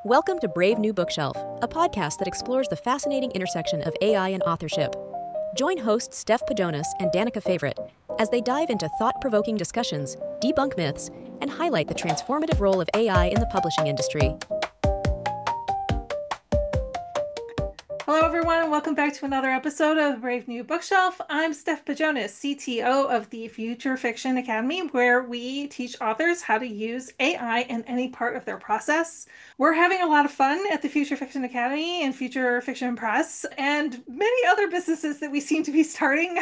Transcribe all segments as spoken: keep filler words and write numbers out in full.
Welcome to Brave New Bookshelf, a podcast that explores the fascinating intersection of A I and authorship. Join hosts Steph Pajonas and Danica Favorite as they dive into thought-provoking discussions, debunk myths, and highlight the transformative role of A I in the publishing industry. Hello, everyone, and welcome back to another episode of Brave New Bookshelf. I'm Steph Pajonas, C T O of the Future Fiction Academy, where we teach authors how to use A I in any part of their process. We're having a lot of fun at the Future Fiction Academy and Future Fiction Press and many other businesses that we seem to be starting.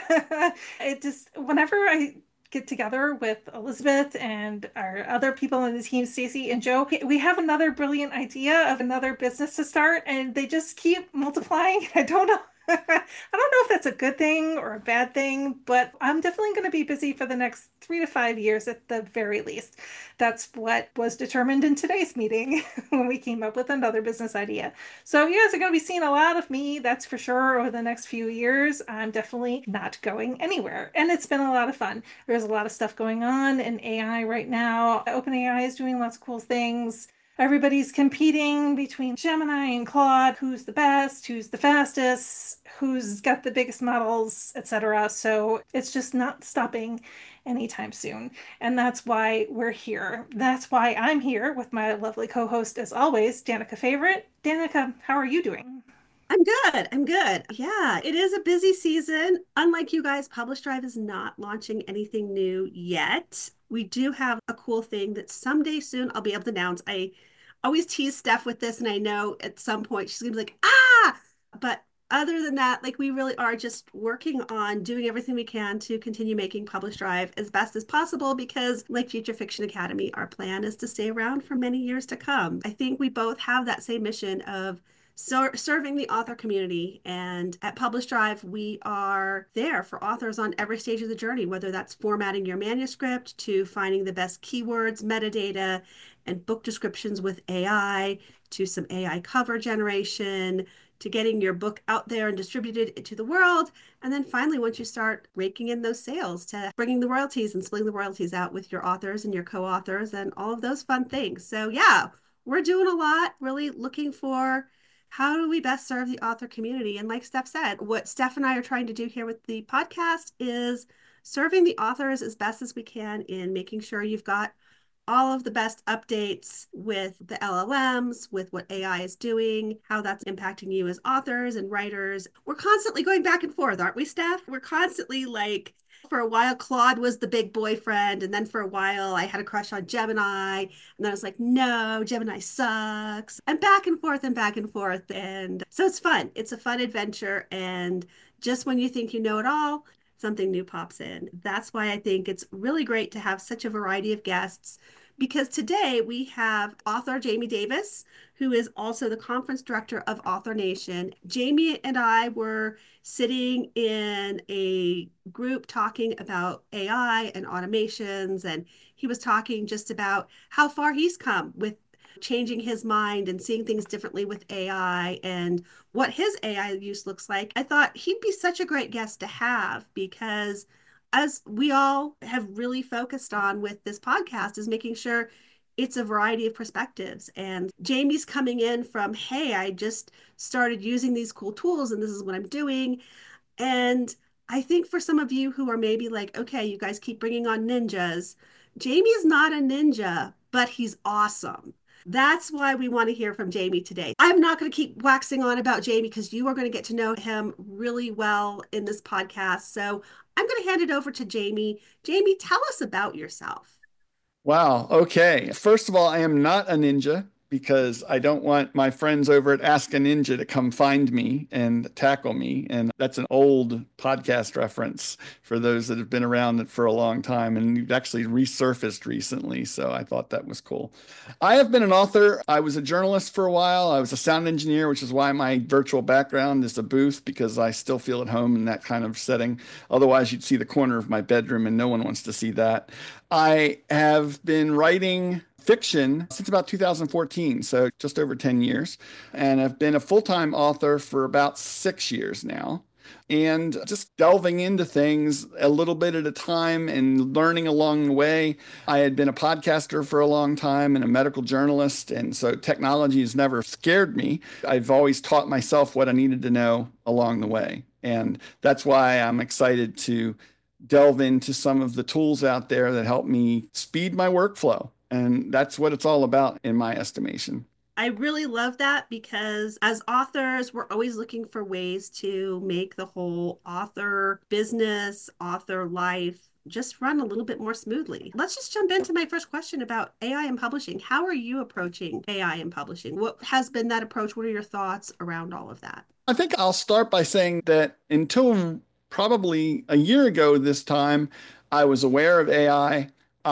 It just, whenever I get together with Elizabeth and our other people on the team, Stacy and Joe, we have another brilliant idea of another business to start, and they just keep multiplying. I don't know. I don't know if that's a good thing or a bad thing, but I'm definitely going to be busy for the next three to five years at the very least. That's what was determined in today's meeting when we came up with another business idea. So you guys are going to be seeing a lot of me, that's for sure, over the next few years. I'm definitely not going anywhere. And it's been a lot of fun. There's a lot of stuff going on in A I right now. OpenAI is doing lots of cool things. Everybody's competing between Gemini and Claude, who's the best, who's the fastest, who's got the biggest models, et cetera. So it's just not stopping anytime soon. And that's why we're here. That's why I'm here with my lovely co-host, as always, Danica Favorite. Danica, how are you doing? I'm good. I'm good. Yeah, it is a busy season. Unlike you guys, Publish Drive is not launching anything new yet. We do have a cool thing that someday soon I'll be able to announce. I always tease Steph with this, and I know at some point she's gonna be like, ah! But other than that, like we really are just working on doing everything we can to continue making Publish Drive as best as possible because, like Future Fiction Academy, our plan is to stay around for many years to come. I think we both have that same mission of So serving the author community, and at Publish Drive, we are there for authors on every stage of the journey, whether that's formatting your manuscript to finding the best keywords, metadata, and book descriptions with A I, to some A I cover generation, to getting your book out there and distributed to the world. And then finally, once you start raking in those sales, to bringing the royalties and splitting the royalties out with your authors and your co-authors and all of those fun things. So yeah, we're doing a lot, really looking for how do we best serve the author community? And like Steph said, what Steph and I are trying to do here with the podcast is serving the authors as best as we can in making sure you've got all of the best updates with the L L Ms, with what A I is doing, how that's impacting you as authors and writers. We're constantly going back and forth, aren't we, Steph? We're constantly like, for a while, Claude was the big boyfriend. And then for a while, I had a crush on Gemini. And then I was like, no, Gemini sucks. And back and forth and back and forth. And so it's fun. It's a fun adventure. And just when you think you know it all, something new pops in. That's why I think it's really great to have such a variety of guests, because today we have author Jamie Davis, who is also the conference director of Author Nation. Jamie and I were sitting in a group talking about A I and automations, and he was talking just about how far he's come with changing his mind and seeing things differently with A I and what his A I use looks like. I thought he'd be such a great guest to have, because as we all have really focused on with this podcast is making sure it's a variety of perspectives. And Jamie's coming in from, hey, I just started using these cool tools and this is what I'm doing. And I think for some of you who are maybe like, okay, you guys keep bringing on ninjas. Jamie's not a ninja, but he's awesome. That's why we want to hear from Jamie today. I'm not going to keep waxing on about Jamie because you are going to get to know him really well in this podcast. So I'm going to hand it over to Jamie. Jamie, tell us about yourself. Wow. Okay. First of all, I am not a ninja, because I don't want my friends over at Ask a Ninja to come find me and tackle me. And that's an old podcast reference for those that have been around for a long time, and you've actually resurfaced recently. So I thought that was cool. I have been an author. I was a journalist for a while. I was a sound engineer, which is why my virtual background is a booth, because I still feel at home in that kind of setting. Otherwise, you'd see the corner of my bedroom, and no one wants to see that. I have been writing fiction since about two thousand fourteen, so just over ten years. And I've been a full-time author for about six years now. and just delving into things a little bit at a time and learning along the way. I had been a podcaster for a long time and a medical journalist, and so technology has never scared me. I've always taught myself what I needed to know along the way. And that's why I'm excited to delve into some of the tools out there that help me speed my workflow. And that's what it's all about in my estimation. I really love that because as authors, we're always looking for ways to make the whole author business, author life just run a little bit more smoothly. Let's just jump into my first question about A I in publishing. How are you approaching A I in publishing? What has been that approach? What are your thoughts around all of that? I think I'll start by saying that until probably a year ago this time, I was aware of A I.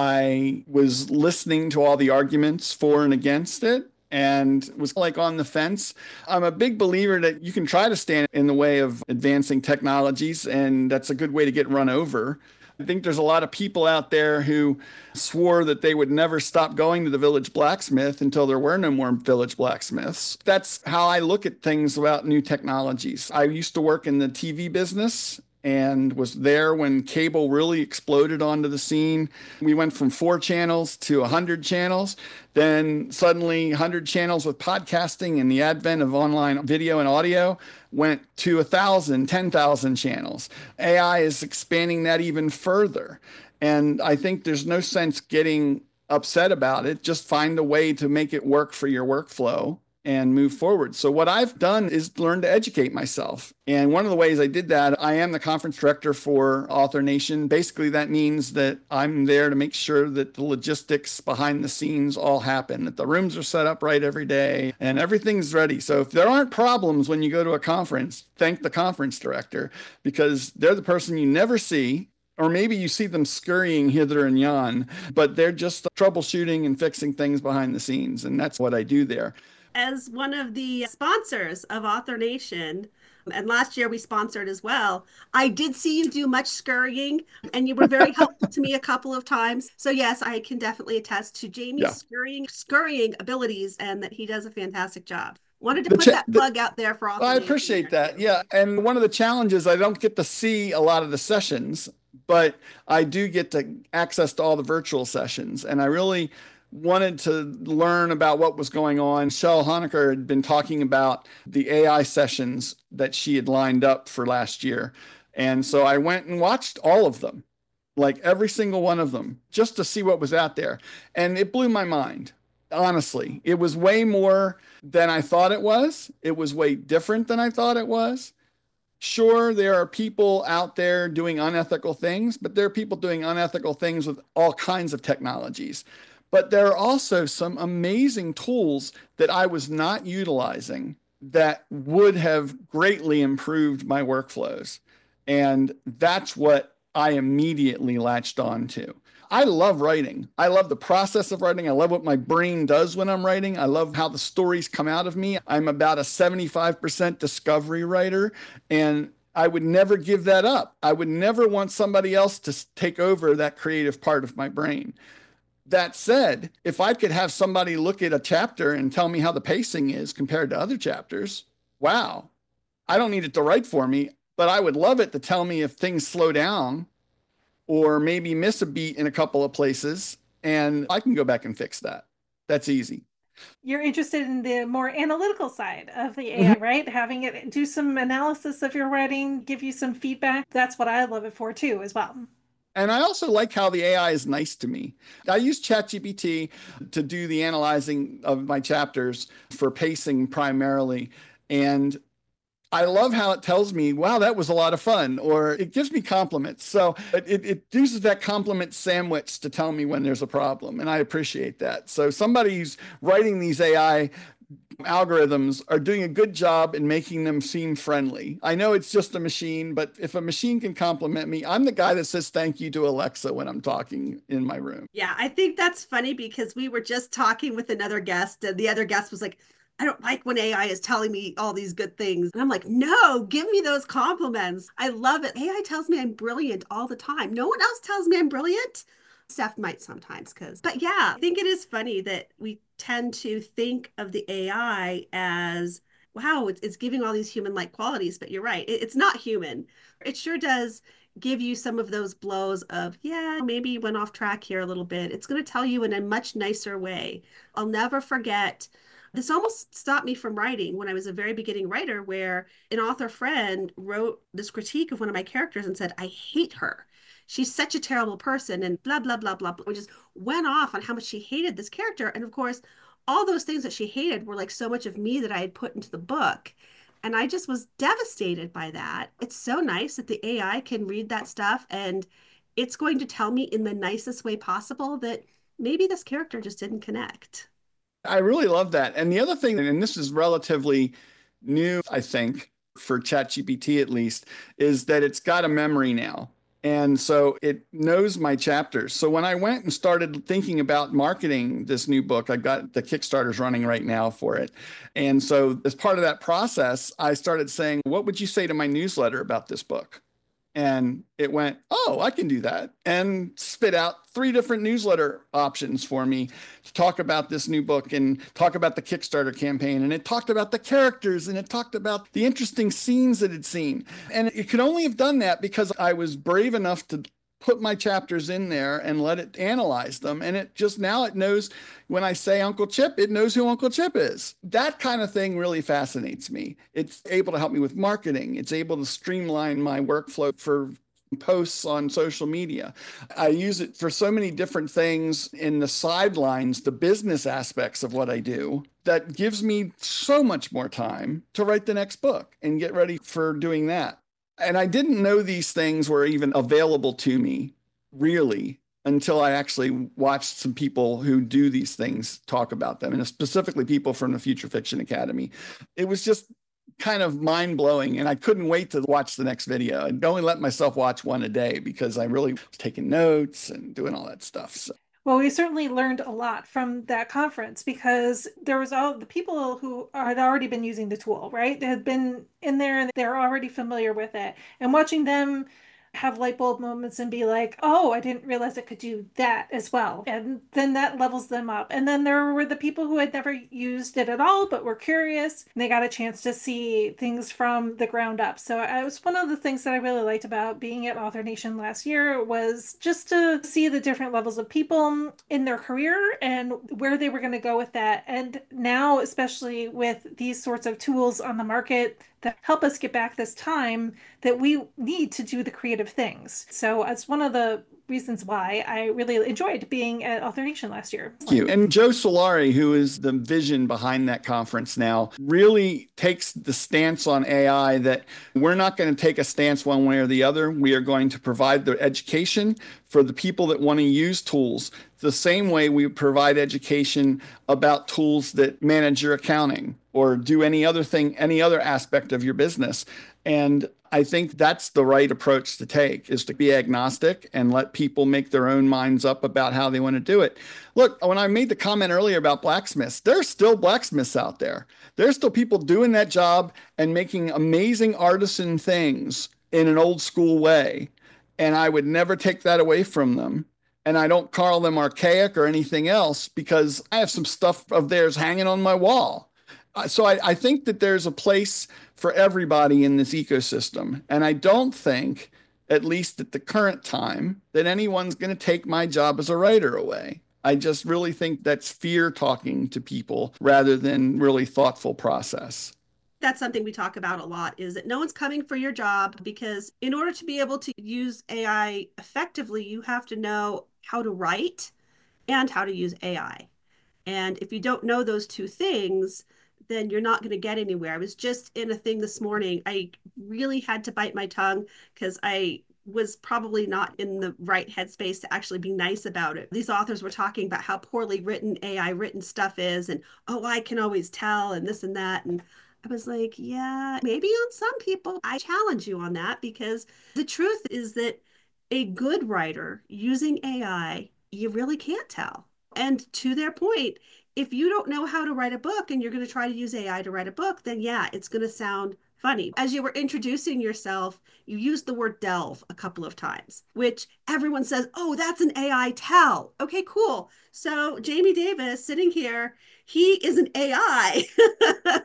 I was listening to all the arguments for and against it and was like on the fence. I'm a big believer that you can try to stand in the way of advancing technologies, and that's a good way to get run over. I think there's a lot of people out there who swore that they would never stop going to the village blacksmith until there were no more village blacksmiths. That's how I look at things about new technologies. I used to work in the T V business and was there when cable really exploded onto the scene. We went from four channels to one hundred channels. Then suddenly one hundred channels with podcasting and the advent of online video and audio went to one thousand, ten thousand channels. A I is expanding that even further. And I think there's no sense getting upset about it. Just find a way to make it work for your workflow and move forward. So what I've done is learn to educate myself. And one of the ways I did that, I am the conference director for Author Nation. Basically, that means that I'm there to make sure that the logistics behind the scenes all happen, that the rooms are set up right every day and everything's ready. So if there aren't problems when you go to a conference, thank the conference director, because they're the person you never see. Or maybe you see them scurrying hither and yon, but they're just troubleshooting and fixing things behind the scenes. And that's what I do there. As one of the sponsors of Author Nation, and last year we sponsored as well, I did see you do much scurrying, and you were very helpful to me a couple of times. So yes, I can definitely attest to Jamie's yeah. scurrying, scurrying abilities, and that he does a fantastic job. Wanted to the put cha- that plug out there for Author I Nation. appreciate that. Yeah, and one of the challenges, I don't get to see a lot of the sessions, but I do get to access to all the virtual sessions, and I really wanted to learn about what was going on. Shel Honaker had been talking about the A I sessions that she had lined up for last year. And so I went and watched all of them, like every single one of them, just to see what was out there. And it blew my mind. Honestly, it was way more than I thought it was. It was way different than I thought it was. Sure, there are people out there doing unethical things, but there are people doing unethical things with all kinds of technologies. But there are also some amazing tools that I was not utilizing that would have greatly improved my workflows. And that's what I immediately latched on to. I love writing. I love the process of writing. I love what my brain does when I'm writing. I love how the stories come out of me. I'm about a seventy-five percent discovery writer, and I would never give that up. I would never want somebody else to take over that creative part of my brain. That said, if I could have somebody look at a chapter and tell me how the pacing is compared to other chapters, wow, I don't need it to write for me, but I would love it to tell me if things slow down or maybe miss a beat in a couple of places, and I can go back and fix that. That's easy. You're interested in the more analytical side of the A I, mm-hmm. right? Having it do some analysis of your writing, give you some feedback. That's what I love it for too, as well. And I also like how the A I is nice to me. I use ChatGPT to do the analyzing of my chapters for pacing primarily. And I love how it tells me, wow, that was a lot of fun, or it gives me compliments. So it, it uses that compliment sandwich to tell me when there's a problem. And I appreciate that. So somebody who's writing these A I algorithms are doing a good job in making them seem friendly. I know it's just a machine, but if a machine can compliment me, I'm the guy that says thank you to Alexa when I'm talking in my room. Yeah, I think that's funny because we were just talking with another guest, and the other guest was like, I don't like when A I is telling me all these good things. And I'm like, no, give me those compliments. I love it. A I tells me I'm brilliant all the time. No one else tells me I'm brilliant. Steph might sometimes, because, but yeah, I think it is funny that we tend to think of the A I as wow, it's, it's giving all these human-like qualities, but you're right. It, it's not human. It sure does give you some of those blows of, yeah, maybe you went off track here a little bit. It's going to tell you in a much nicer way. I'll never forget. This almost stopped me from writing when I was a very beginning writer, where an author friend wrote this critique of one of my characters and said, I hate her. She's such a terrible person and blah, blah, blah, blah, blah. And just went off on how much she hated this character. And of course, all those things that she hated were like so much of me that I had put into the book. And I just was devastated by that. It's so nice that the A I can read that stuff and it's going to tell me in the nicest way possible that maybe this character just didn't connect. I really love that. And the other thing, and this is relatively new, I think, for ChatGPT at least, is that it's got a memory now. And so it knows my chapters. So when I went and started thinking about marketing this new book, I've got the Kickstarters running right now for it. And so as part of that process, I started saying, what would you say to my newsletter about this book? And it went, oh, I can do that, and spit out three different newsletter options for me to talk about this new book and talk about the Kickstarter campaign. And it talked about the characters and it talked about the interesting scenes that it'd seen. And it could only have done that because I was brave enough to put my chapters in there and let it analyze them. And it just now it knows when I say Uncle Chip, it knows who Uncle Chip is. That kind of thing really fascinates me. It's able to help me with marketing. It's able to streamline my workflow for posts on social media. I use it for so many different things in the sidelines, the business aspects of what I do, that gives me so much more time to write the next book and get ready for doing that. And I didn't know these things were even available to me, really, until I actually watched some people who do these things talk about them, and specifically people from the Future Fiction Academy. It was just kind of mind-blowing, and I couldn't wait to watch the next video. I'd only let myself watch one a day because I really was taking notes and doing all that stuff. So. Well, we certainly learned a lot from that conference because there was all the people who had already been using the tool, right? They had been in there and they're already familiar with it. And watching them have light bulb moments and be like, oh, I didn't realize it could do that as well. And then that levels them up. And then there were the people who had never used it at all, but were curious. And they got a chance to see things from the ground up. So it was one of the things that I really liked about being at Author Nation last year was just to see the different levels of people in their career and where they were going to go with that. And now, especially with these sorts of tools on the market that help us get back this time that we need to do the creative things. So it's one of the reasons why I really enjoyed being at Author Nation last year. Thank you. And Joe Solari, who is the vision behind that conference now, really takes the stance on A I that we're not going to take a stance one way or the other. We are going to provide the education for the people that want to use tools the same way we provide education about tools that manage your accounting or do any other thing, any other aspect of your business. And I think that's the right approach to take, is to be agnostic and let people make their own minds up about how they want to do it. Look, when I made the comment earlier about blacksmiths, there's still blacksmiths out there. There's still people doing that job and making amazing artisan things in an old school way. And I would never take that away from them. And I don't call them archaic or anything else because I have some stuff of theirs hanging on my wall. So I, I think that there's a place for everybody in this ecosystem. And I don't think, at least at the current time, that anyone's going to take my job as a writer away. I just really think that's fear talking to people rather than really thoughtful process. That's something we talk about a lot, is that no one's coming for your job, because in order to be able to use A I effectively, you have to know how to write and how to use A I. And if you don't know those two things, then you're not going to get anywhere. I was just in a thing this morning. I really had to bite my tongue because I was probably not in the right headspace to actually be nice about it. These authors were talking about how poorly written A I written stuff is, and, oh, I can always tell, and this and that. And I was like, yeah, maybe on some people. I challenge you on that, because the truth is that a good writer using A I, you really can't tell. And to their point, if you don't know how to write a book and you're going to try to use A I to write a book, then yeah, it's going to sound funny. As you were introducing yourself, you used the word delve a couple of times, which everyone says, oh, that's an A I tell. Okay, cool. So Jamie Davis sitting here, he is an A I.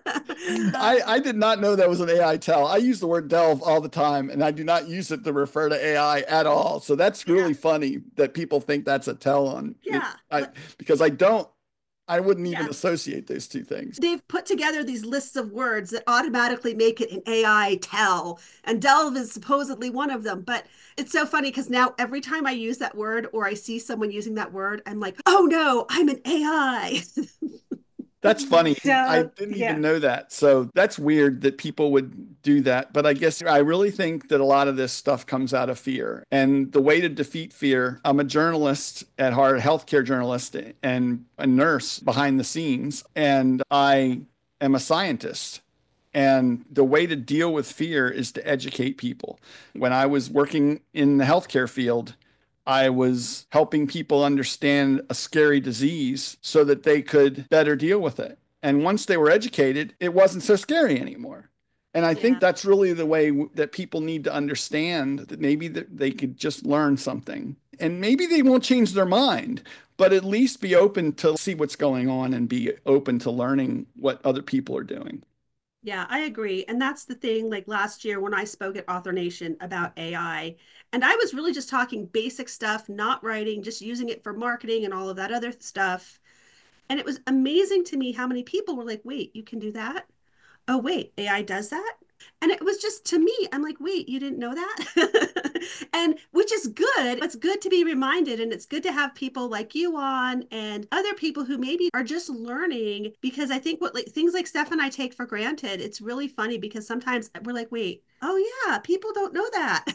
I, I did not know that was an A I tell. I use the word delve all the time, and I do not use it to refer to A I at all. So that's really yeah. funny that people think that's a tell on. Yeah. It, I, because I don't, I wouldn't even yeah. associate those two things. They've put together these lists of words that automatically make it an A I tell, and delve is supposedly one of them. But it's so funny because now every time I use that word or I see someone using that word, I'm like, oh no, I'm an A I. That's funny. Yeah, I didn't yeah. even know that. So that's weird that people would do that. But I guess I really think that a lot of this stuff comes out of fear. And the way to defeat fear, I'm a journalist at heart, a healthcare journalist and a nurse behind the scenes. And I am a scientist. And the way to deal with fear is to educate people. When I was working in the healthcare field, I was helping people understand a scary disease so that they could better deal with it. And once they were educated, it wasn't so scary anymore. And I yeah. think that's really the way w- that people need to understand that maybe that they could just learn something. And maybe they won't change their mind, but at least be open to see what's going on and be open to learning what other people are doing. Yeah, I agree. And that's the thing, like last year when I spoke at Author Nation about A I, and I was really just talking basic stuff, not writing, just using it for marketing and all of that other stuff. And it was amazing to me how many people were like, wait, you can do that? Oh, wait, A I does that? And it was just, to me, I'm like, wait, you didn't know that? And which is good. It's good to be reminded, and it's good to have people like you on and other people who maybe are just learning, because I think what like things like Steph and I take for granted, it's really funny because sometimes we're like, wait, oh yeah, people don't know that.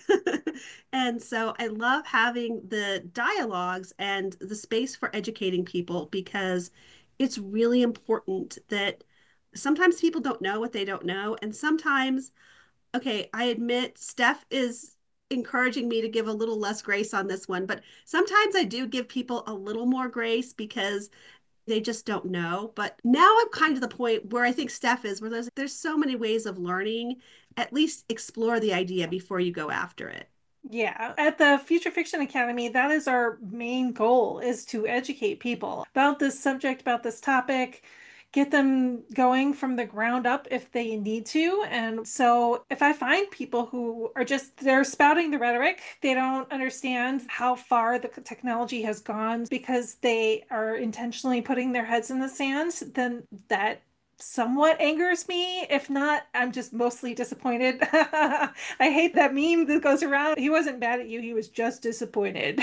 And so I love having the dialogues and the space for educating people, because it's really important that sometimes people don't know what they don't know. And sometimes, okay, I admit Steph is encouraging me to give a little less grace on this one, but sometimes I do give people a little more grace because they just don't know. But now I'm kind of the point where I think Steph is, where there's there's so many ways of learning. At least explore the idea before you go after it. Yeah, at the Future Fiction Academy, that is our main goal, is to educate people about this subject, about this topic, get them going from the ground up if they need to. And so if I find people who are just, they're spouting the rhetoric, they don't understand how far the technology has gone because they are intentionally putting their heads in the sand, then that somewhat angers me. If not, I'm just mostly disappointed. I hate that meme that goes around. He wasn't mad at you, he was just disappointed.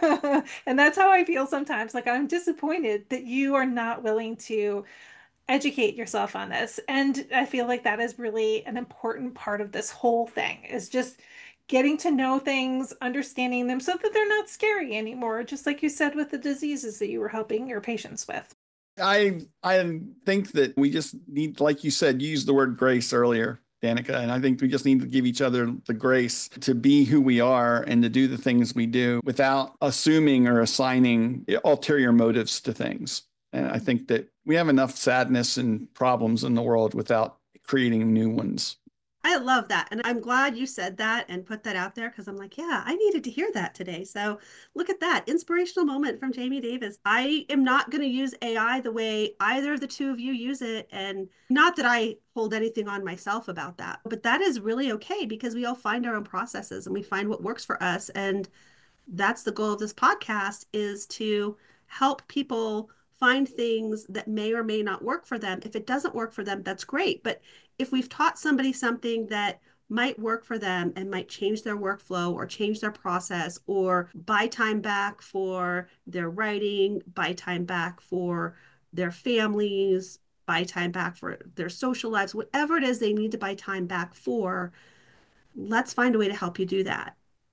And that's how I feel sometimes. Like, I'm disappointed that you are not willing to educate yourself on this. And I feel like that is really an important part of this whole thing, is just getting to know things, understanding them so that they're not scary anymore, just like you said with the diseases that you were helping your patients with. I I think that we just need, like you said, you used the word grace earlier, Danica, and I think we just need to give each other the grace to be who we are and to do the things we do without assuming or assigning ulterior motives to things. And I think that we have enough sadness and problems in the world without creating new ones. I love that. And I'm glad you said that and put that out there, because I'm like, yeah, I needed to hear that today. So look at that inspirational moment from Jamie Davis. I am not going to use A I the way either of the two of you use it. And not that I hold anything on myself about that, but that is really okay, because we all find our own processes and we find what works for us. And that's the goal of this podcast, is to help people find things that may or may not work for them. If it doesn't work for them, that's great. But if we've taught somebody something that might work for them and might change their workflow or change their process, or buy time back for their writing, buy time back for their families, buy time back for their social lives, whatever it is they need to buy time back for, let's find a way to help you do that.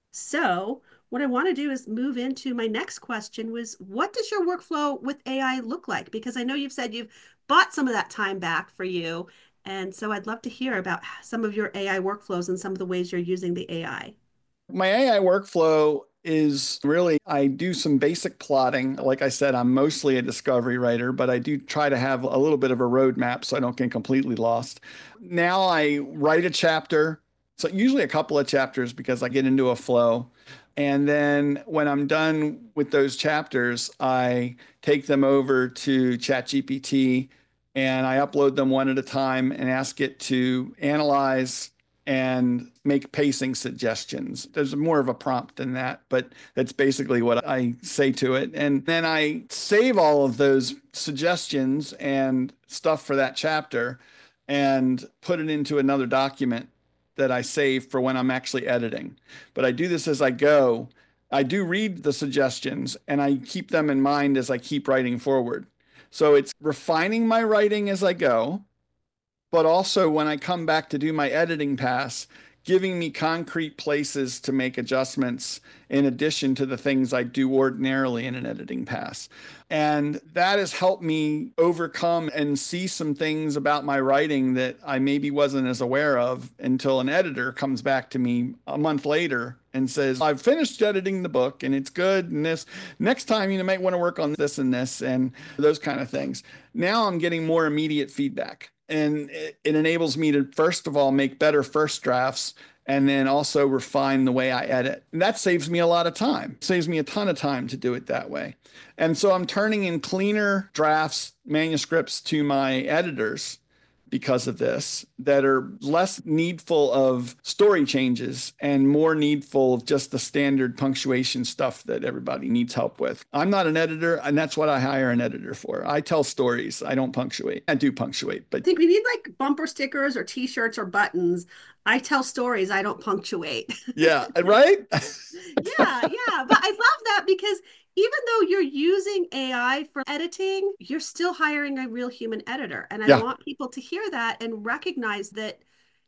So what I want to do is move into my next question, was what does your workflow with A I look like? Because I know you've said you've bought some of that time back for you. And so I'd love to hear about some of your A I workflows and some of the ways you're using the A I. My A I workflow is really, I do some basic plotting. Like I said, I'm mostly a discovery writer, but I do try to have a little bit of a roadmap so I don't get completely lost. Now I write a chapter, so usually a couple of chapters, because I get into a flow. And then when I'm done with those chapters, I take them over to ChatGPT and I upload them one at a time and ask it to analyze and make pacing suggestions. There's more of a prompt than that, but that's basically what I say to it. And then I save all of those suggestions and stuff for that chapter and put it into another document that I save for when I'm actually editing. But I do this as I go. I do read the suggestions and I keep them in mind as I keep writing forward. So it's refining my writing as I go, but also when I come back to do my editing pass, giving me concrete places to make adjustments in addition to the things I do ordinarily in an editing pass. And that has helped me overcome and see some things about my writing that I maybe wasn't as aware of until an editor comes back to me a month later and says, I've finished editing the book and it's good. And this next time you might want to work on this and this and those kind of things. Now I'm getting more immediate feedback. And it, it enables me to, first of all, make better first drafts and then also refine the way I edit. And that saves me a lot of time, saves me a ton of time to do it that way. And so I'm turning in cleaner drafts, manuscripts to my editors because of this, that are less needful of story changes and more needful of just the standard punctuation stuff that everybody needs help with. I'm not an editor, and that's what I hire an editor for. I tell stories. I don't punctuate. I do punctuate, but I think we need like bumper stickers or t-shirts or buttons. I tell stories. I don't punctuate. Yeah, right? yeah, yeah. But I love that because even though you're using A I for editing, you're still hiring a real human editor. And I Yeah. want people to hear that and recognize that,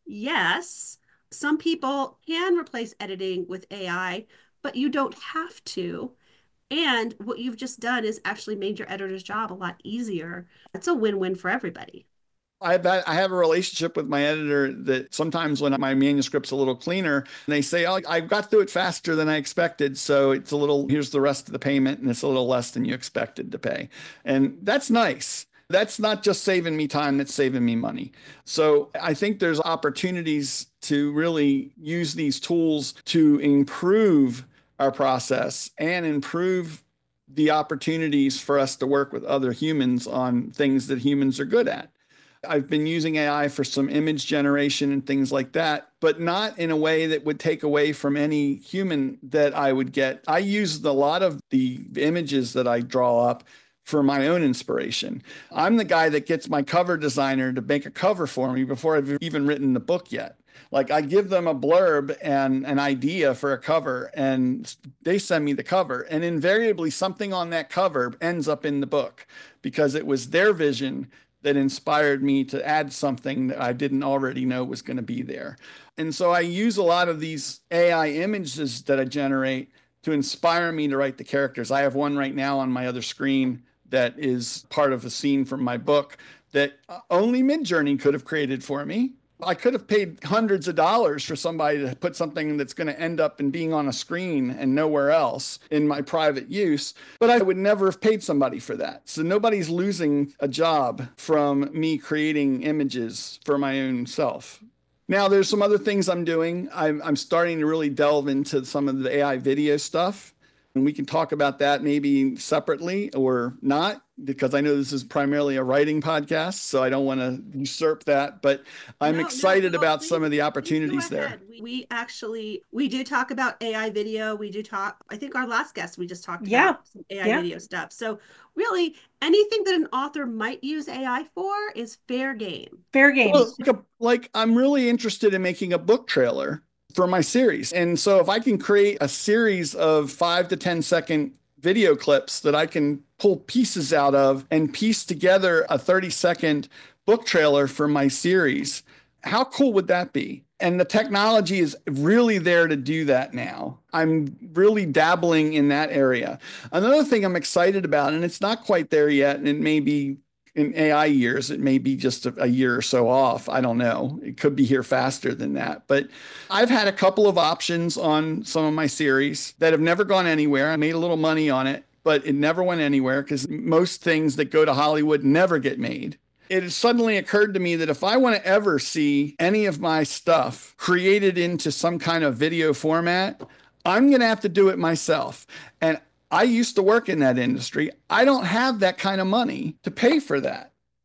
yes, some people can replace editing with A I, but you don't have to. And what you've just done is actually made your editor's job a lot easier. It's a win-win for everybody. I I have a relationship with my editor that sometimes when my manuscript's a little cleaner, they say, oh, I got through it faster than I expected. So it's a little, here's the rest of the payment, and it's a little less than you expected to pay. And that's nice. That's not just saving me time, that's saving me money. So I think there's opportunities to really use these tools to improve our process and improve the opportunities for us to work with other humans on things that humans are good at. I've been using A I for some image generation and things like that, but not in a way that would take away from any human that I would get. I used a lot of the images that I draw up for my own inspiration. I'm the guy that gets my cover designer to make a cover for me before I've even written the book yet. Like I give them a blurb and an idea for a cover and they send me the cover, and invariably something on that cover ends up in the book because it was their vision that inspired me to add something that I didn't already know was going to be there. And so I use a lot of these A I images that I generate to inspire me to write the characters. I have one right now on my other screen that is part of a scene from my book that only Midjourney could have created for me. I could have paid hundreds of dollars for somebody to put something that's going to end up in being on a screen and nowhere else in my private use, but I would never have paid somebody for that. So nobody's losing a job from me creating images for my own self. Now, there's some other things I'm doing. I'm, I'm starting to really delve into some of the A I video stuff. And we can talk about that maybe separately or not, because I know this is primarily a writing podcast, so I don't want to usurp that, but I'm No, excited no, no, about please- some of the please go opportunities there. ahead. We, we actually, we do talk about A I video. We do talk, I think our last guest, we just talked Yeah. about some A I Yeah. video stuff. So really anything that an author might use A I for is fair game. Fair game. Well, like, a, like I'm really interested in making a book trailer for my series. And so if I can create a series of five to ten second video clips that I can pull pieces out of and piece together a thirty second book trailer for my series, how cool would that be? And the technology is really there to do that now. I'm really dabbling in that area. Another thing I'm excited about, and it's not quite there yet, and it may be in A I years, it may be just a, a year or so off. I don't know. It could be here faster than that. But I've had a couple of options on some of my series that have never gone anywhere. I made a little money on it, but it never went anywhere because most things that go to Hollywood never get made. It has suddenly occurred to me that if I want to ever see any of my stuff created into some kind of video format, I'm going to have to do it myself. And I used to work in that industry. I don't have that kind of money to pay for that.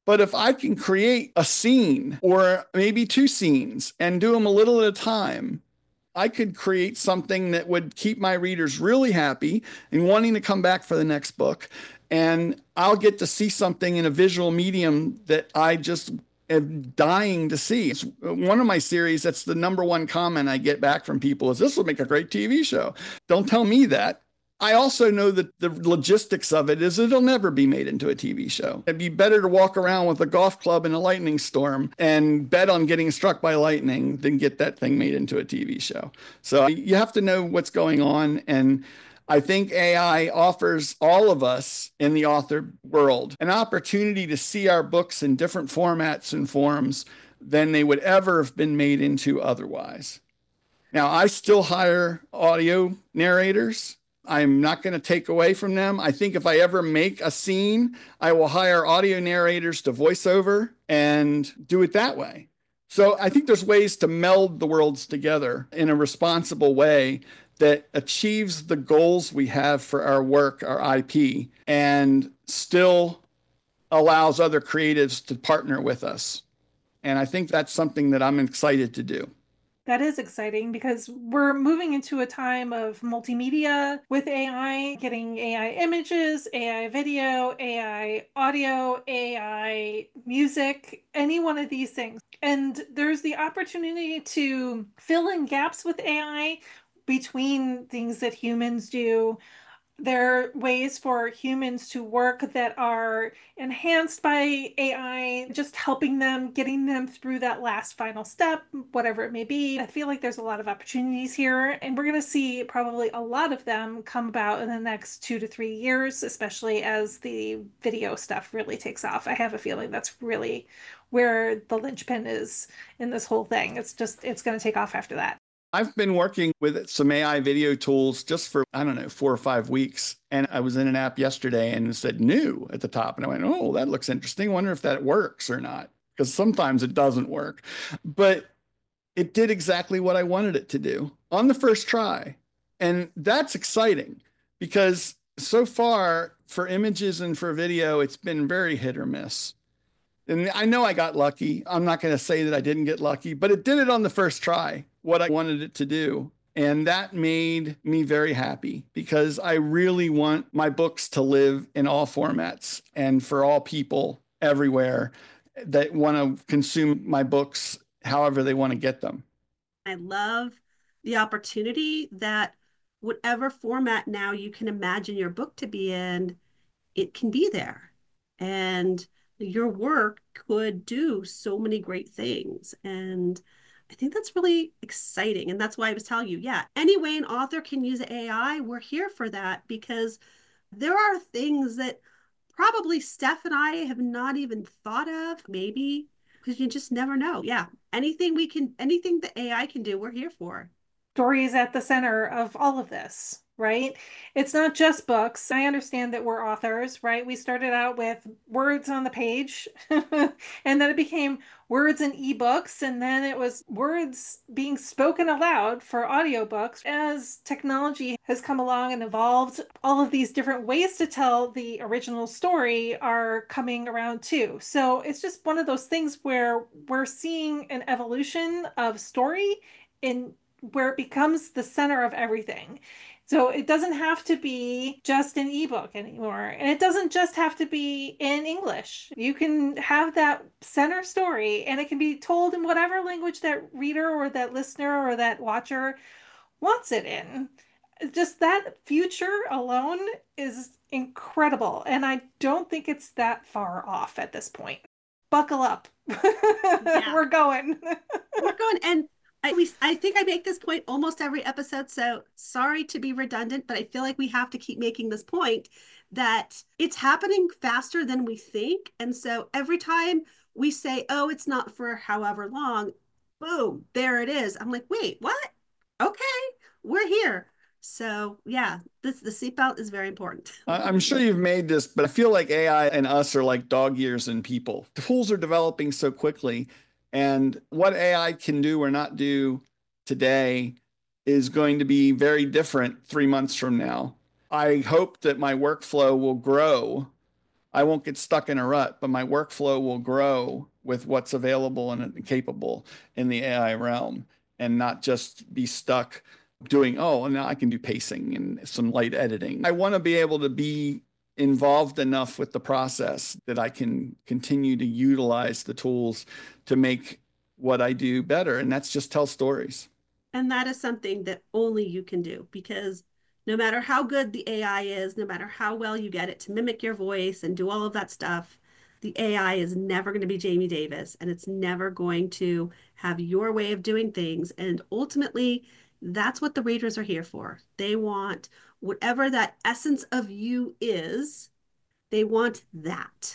But if I can create a scene or maybe two scenes and do them a little at a time, I could create something that would keep my readers really happy and wanting to come back for the next book. And I'll get to see something in a visual medium that I just am dying to see. It's one of my series, that's the number one comment I get back from people is, this will make a great T V show. Don't tell me that. I also know that the logistics of it is it'll never be made into a T V show. It'd be better to walk around with a golf club in a lightning storm and bet on getting struck by lightning than get that thing made into a T V show. So you have to know what's going on. And I think A I offers all of us in the author world an opportunity to see our books in different formats and forms than they would ever have been made into otherwise. Now, I still hire audio narrators. I'm not going to take away from them. I think if I ever make a scene, I will hire audio narrators to voice over and do it that way. So I think there's ways to meld the worlds together in a responsible way that achieves the goals we have for our work, our I P, and still allows other creatives to partner with us. And I think that's something that I'm excited to do. That is exciting because we're moving into a time of multimedia with A I, getting A I images, A I video, A I audio, A I music, any one of these things. And there's the opportunity to fill in gaps with A I between things that humans do. There are ways for humans to work that are enhanced by A I, just helping them, getting them through that last final step, whatever it may be. I feel like there's a lot of opportunities here, and we're going to see probably a lot of them come about in the next two to three years, especially as the video stuff really takes off. I have a feeling that's really where the linchpin is in this whole thing. It's just, it's going to take off after that. I've been working with some A I video tools just for, I don't know, four or five weeks. And I was in an app yesterday and it said new at the top. And I went, oh, that looks interesting. I wonder if that works or not, because sometimes it doesn't work. But it did exactly what I wanted it to do on the first try. And that's exciting because so far for images and for video, it's been very hit or miss. And I know I got lucky. I'm not going to say that I didn't get lucky, but it did it on the first try, what I wanted it to do. And that made me very happy because I really want my books to live in all formats and for all people everywhere that want to consume my books however they want to get them. I love the opportunity that whatever format now you can imagine your book to be in, it can be there. And your work could do so many great things. And I think that's really exciting. And that's why I was telling you, yeah, any way an author can use A I, we're here for that because there are things that probably Steph and I have not even thought of, maybe, because you just never know. Yeah, anything we can, anything that A I can do, we're here for. Story is at the center of all of this, right? It's not just books. I understand that we're authors, right? We started out with words on the page and then it became words in ebooks, and then it was words being spoken aloud for audiobooks. As technology has come along and evolved, all of these different ways to tell the original story are coming around too. So it's just one of those things where we're seeing an evolution of story in where it becomes the center of everything. So it doesn't have to be just an ebook anymore. And it doesn't just have to be in English. You can have that center story and it can be told in whatever language that reader or that listener or that watcher wants it in. Just that future alone is incredible. And I don't think it's that far off at this point. Buckle up. Yeah. We're going. We're going. And I, we, I think I make this point almost every episode, so sorry to be redundant, but I feel like we have to keep making this point that it's happening faster than we think. And so every time we say, oh, it's not for however long, boom, there it is. I'm like, wait, what? Okay, we're here. So yeah, this the seatbelt is very important. I'm sure you've made this, but I feel like A I and us are like dog years and people. Tools are developing so quickly. And what A I can do or not do today is going to be very different three months from now. I hope that my workflow will grow I won't get stuck in a rut, but my workflow will grow with what's available and capable in the A I realm, and not just be stuck doing, oh, now I can do pacing and some light editing. I want to be able to be involved enough with the process that I can continue to utilize the tools to make what I do better. And that's just tell stories. And that is something that only you can do, because no matter how good the A I is, no matter how well you get it to mimic your voice and do all of that stuff, the A I is never going to be Jamie Davis, and it's never going to have your way of doing things. And ultimately, that's what the readers are here for. They want whatever that essence of you is, they want that.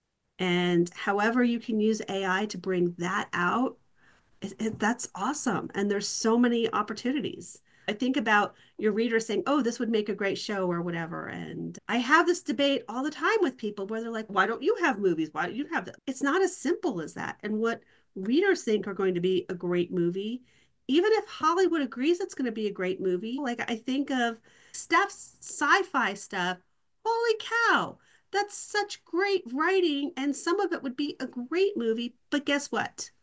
And however you can use A I to bring that out, it, it, that's awesome. And there's so many opportunities. I think about your readers saying, oh, this would make a great show or whatever. And I have this debate all the time with people where they're like, why don't you have movies? Why don't you have that? It's not as simple as that. And what readers think are going to be a great movie, even if Hollywood agrees it's going to be a great movie, like I think of Steph's sci-fi stuff. Holy cow, that's such great writing. And some of it would be a great movie. But guess what?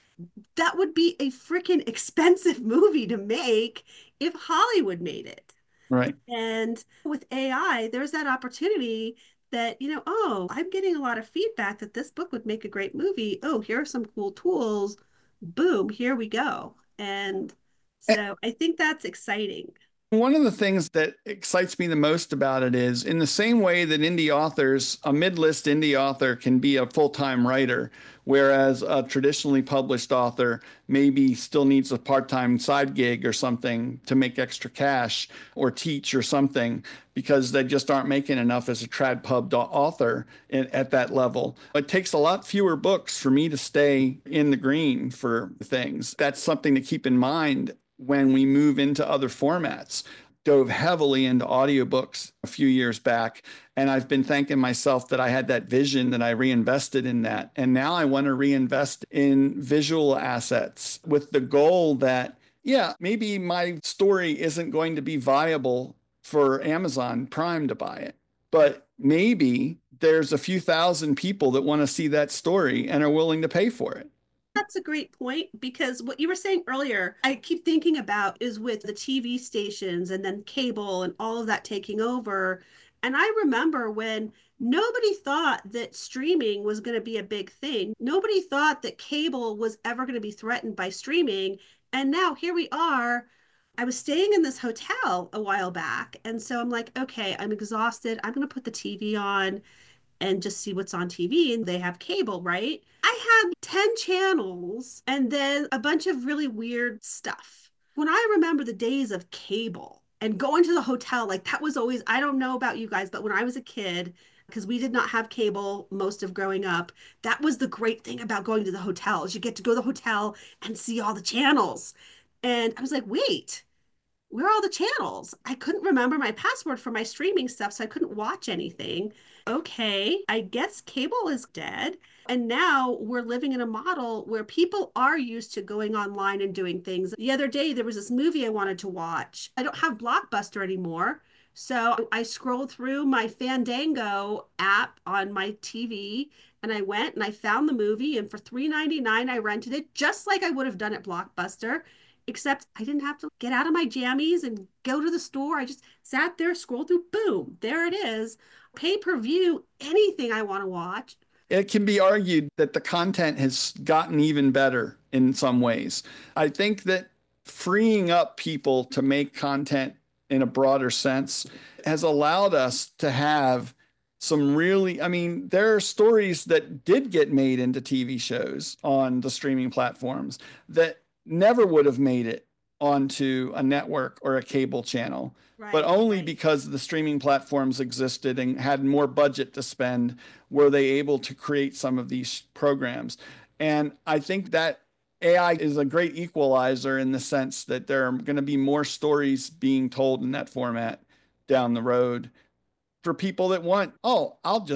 That would be a freaking expensive movie to make if Hollywood made it. Right. And with A I, there's that opportunity that, you know, oh, I'm getting a lot of feedback that this book would make a great movie. Oh, here are some cool tools. Boom, here we go. And so I think that's exciting. One of the things that excites me the most about it is, in the same way that indie authors, a mid-list indie author can be a full-time writer, whereas a traditionally published author maybe still needs a part-time side gig or something to make extra cash or teach or something, because they just aren't making enough as a trad pub author at that level. It takes a lot fewer books for me to stay in the green for things. That's something to keep in mind when we move into other formats. Dove heavily into audiobooks a few years back, and I've been thanking myself that I had that vision, that I reinvested in that. And now I want to reinvest in visual assets with the goal that, yeah, maybe my story isn't going to be viable for Amazon Prime to buy it, but maybe there's a few thousand people that want to see that story and are willing to pay for it. That's a great point, because what you were saying earlier, I keep thinking about is with the T V stations and then cable and all of that taking over. And I remember when nobody thought that streaming was going to be a big thing. Nobody thought that cable was ever going to be threatened by streaming. And now here we are. I was staying in this hotel a while back. And so I'm like, okay, I'm exhausted. I'm going to put the T V on and just see what's on T V. And they have cable, right? I had ten channels and then a bunch of really weird stuff. When I remember the days of cable and going to the hotel, like that was always, I don't know about you guys, but when I was a kid, because we did not have cable most of growing up, that was the great thing about going to the hotel, is you get to go to the hotel and see all the channels. And I was like, wait, where are all the channels? I couldn't remember my password for my streaming stuff, so I couldn't watch anything. Okay, I guess cable is dead. And now we're living in a model where people are used to going online and doing things. The other day, there was this movie I wanted to watch. I don't have Blockbuster anymore. So I scrolled through my Fandango app on my T V, and I went and I found the movie. And for three ninety-nine, I rented it just like I would have done at Blockbuster. Except I didn't have to get out of my jammies and go to the store. I just sat there, scrolled through, boom, there it is. Pay-per-view, anything I want to watch. It can be argued that the content has gotten even better in some ways. I think that freeing up people to make content in a broader sense has allowed us to have some really, I mean, there are stories that did get made into T V shows on the streaming platforms that never would have made it onto a network or a cable channel, right, but only right. because the streaming platforms existed and had more budget to spend were they able to create some of these programs. And I think that A I is a great equalizer in the sense that there are going to be more stories being told in that format down the road for people that want, oh, I'll just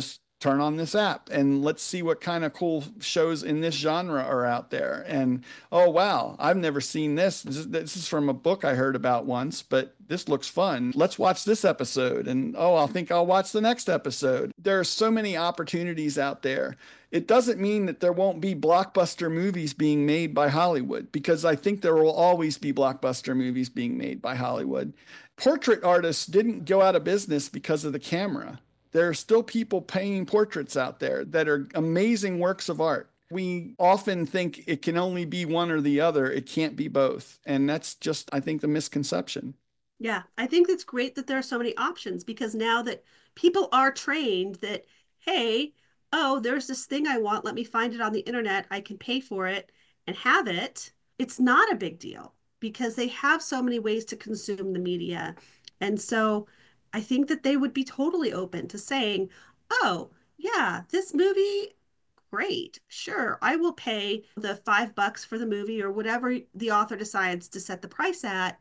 turn on this app and let's see what kind of cool shows in this genre are out there. And oh, wow, I've never seen this. This is, this is from a book I heard about once, but this looks fun. Let's watch this episode. And oh, I think I'll watch the next episode. There are so many opportunities out there. It doesn't mean that there won't be blockbuster movies being made by Hollywood, because I think there will always be blockbuster movies being made by Hollywood. Portrait artists didn't go out of business because of the camera. There are still people painting portraits out there that are amazing works of art. We often think it can only be one or the other. It can't be both. And that's just, I think, the misconception. Yeah, I think it's great that there are so many options, because now that people are trained that, hey, oh, there's this thing I want, let me find it on the internet, I can pay for it and have it. It's not a big deal because they have so many ways to consume the media. And so I think that they would be totally open to saying, oh, yeah, this movie, great. Sure, I will pay the five bucks for the movie or whatever the author decides to set the price at.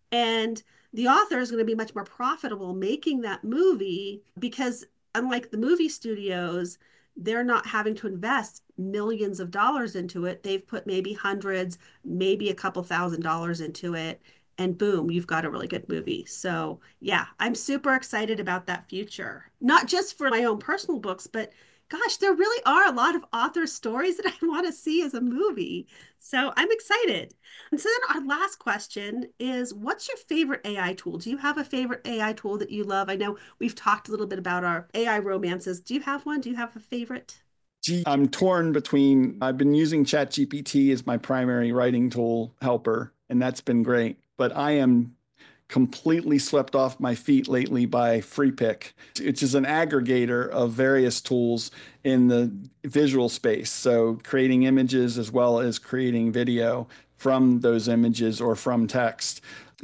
And the author is going to be much more profitable making that movie because, unlike the movie studios, they're not having to invest millions of dollars into it. They've put maybe hundreds, maybe a couple thousand dollars into it. And boom, you've got a really good movie. So yeah, I'm super excited about that future. Not just for my own personal books, but gosh, there really are a lot of author stories that I want to see as a movie. So I'm excited. And so then our last question is, what's your favorite A I tool? Do you have a favorite A I tool that you love? I know we've talked a little bit about our A I romances. Do you have one? Do you have a favorite? Gee, I'm torn between, I've been using ChatGPT as my primary writing tool helper, and that's been great. But I am completely swept off my feet lately by FreePic, which is an aggregator of various tools in the visual space. So creating images as well as creating video from those images or from text.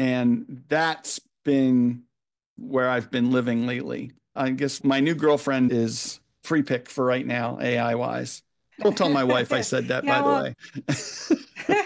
And that's been where I've been living lately. I guess my new girlfriend is FreePic for right now, A I wise. Don't tell my wife I said that, yeah, by well... the way.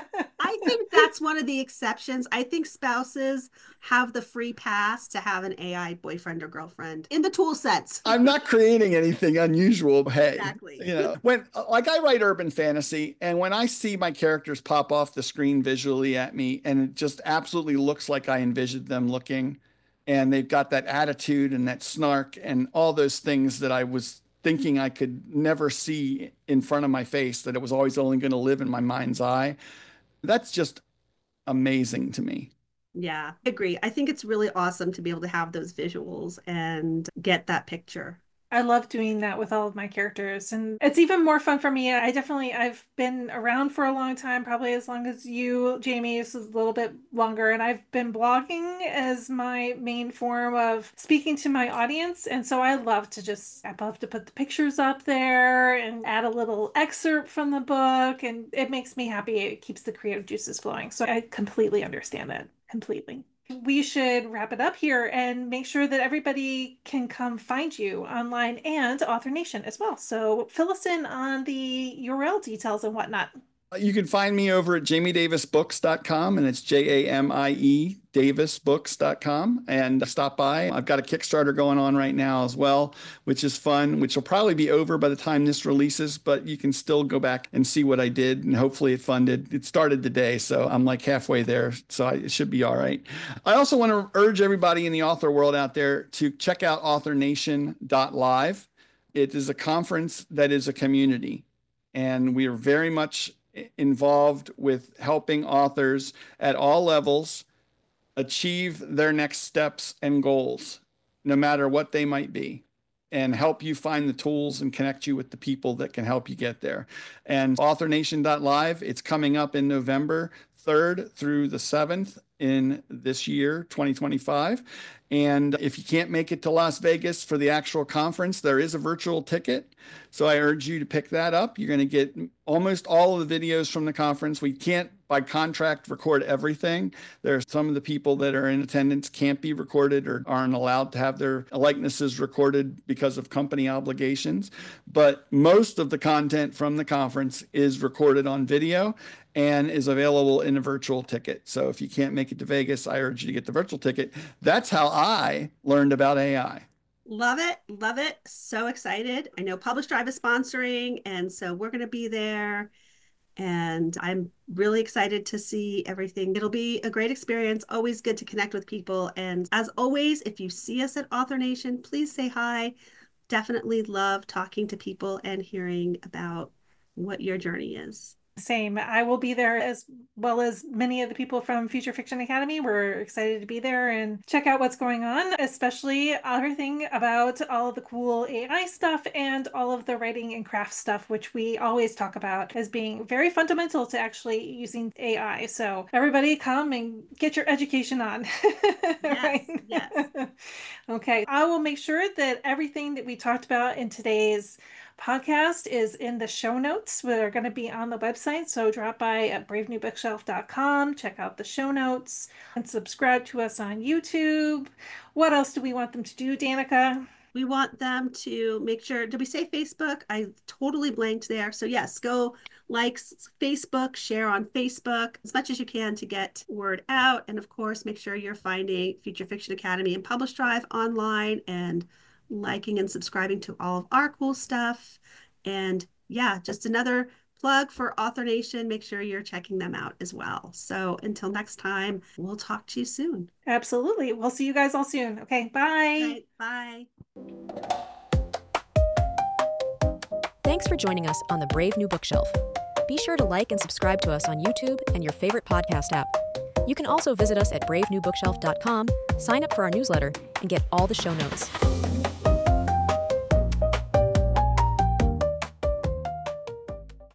I think that's one of the exceptions. I think spouses have the free pass to have an A I boyfriend or girlfriend in the tool sets. I'm not creating anything unusual. Hey, exactly. You know, when like I write urban fantasy, and when I see my characters pop off the screen visually at me, and it just absolutely looks like I envisioned them looking, and they've got that attitude and that snark and all those things that I was thinking I could never see in front of my face, that it was always only going to live in my mind's eye. That's just amazing to me. Yeah, I agree. I think it's really awesome to be able to have those visuals and get that picture. I love doing that with all of my characters, and it's even more fun for me. I definitely, I've been around for a long time, probably as long as you, Jamie, is a little bit longer, and I've been blogging as my main form of speaking to my audience, and so I love to just, I love to put the pictures up there and add a little excerpt from the book, and it makes me happy. It keeps the creative juices flowing, so I completely understand that, completely. We should wrap it up here and make sure that everybody can come find you online and Author Nation as well. So fill us in on the U R L details and whatnot. You can find me over at jamie davis books dot com, and it's J A M I E davis books dot com, and stop by. I've got a Kickstarter going on right now as well, which is fun, which will probably be over by the time this releases, but you can still go back and see what I did, and hopefully it funded. It started today, so I'm like halfway there, so I, it should be all right. I also want to urge everybody in the author world out there to check out author nation dot live. It is a conference that is a community, and we are very much involved with helping authors at all levels achieve their next steps and goals, no matter what they might be, and help you find the tools and connect you with the people that can help you get there. And author nation dot live, it's coming up in November third through the seventh in this year, twenty twenty-five. And if you can't make it to Las Vegas for the actual conference, there is a virtual ticket. So I urge you to pick that up. You're going to get almost all of the videos from the conference. We can't, by contract, record everything. There are some of the people that are in attendance can't be recorded or aren't allowed to have their likenesses recorded because of company obligations. But most of the content from the conference is recorded on video and is available in a virtual ticket. So if you can't make it to Vegas, I urge you to get the virtual ticket. That's how I learned about A I. Love it. Love it. So excited. I know Publish Drive is sponsoring, and so we're going to be there. And I'm really excited to see everything. It'll be a great experience. Always good to connect with people. And as always, if you see us at Author Nation, please say hi. Definitely love talking to people and hearing about what your journey is. Same. I will be there as well as many of the people from Future Fiction Academy. We're excited to be there and check out what's going on, especially everything about all of the cool A I stuff and all of the writing and craft stuff, which we always talk about as being very fundamental to actually using A I. So everybody come and get your education on. Yes, right? Yes. Okay. I will make sure that everything that we talked about in today's podcast is in the show notes. We're going to be on the website, so drop by at brave new bookshelf dot com, check out the show notes, and subscribe to us on YouTube. What else do we want them to do, Danica? We want them to make sure, did we say Facebook? I totally blanked there. So yes, go like Facebook, share on Facebook as much as you can to get word out. And of course, make sure you're finding Future Fiction Academy and Publish Drive online and liking and subscribing to all of our cool stuff. And yeah, just another plug for Author Nation. Make sure you're checking them out as well. So until next time, we'll talk to you soon. Absolutely. We'll see you guys all soon. Okay, bye. Right, bye. Thanks for joining us on the Brave New Bookshelf. Be sure to like and subscribe to us on YouTube and your favorite podcast app. You can also visit us at brave new bookshelf dot com, sign up for our newsletter, and get all the show notes.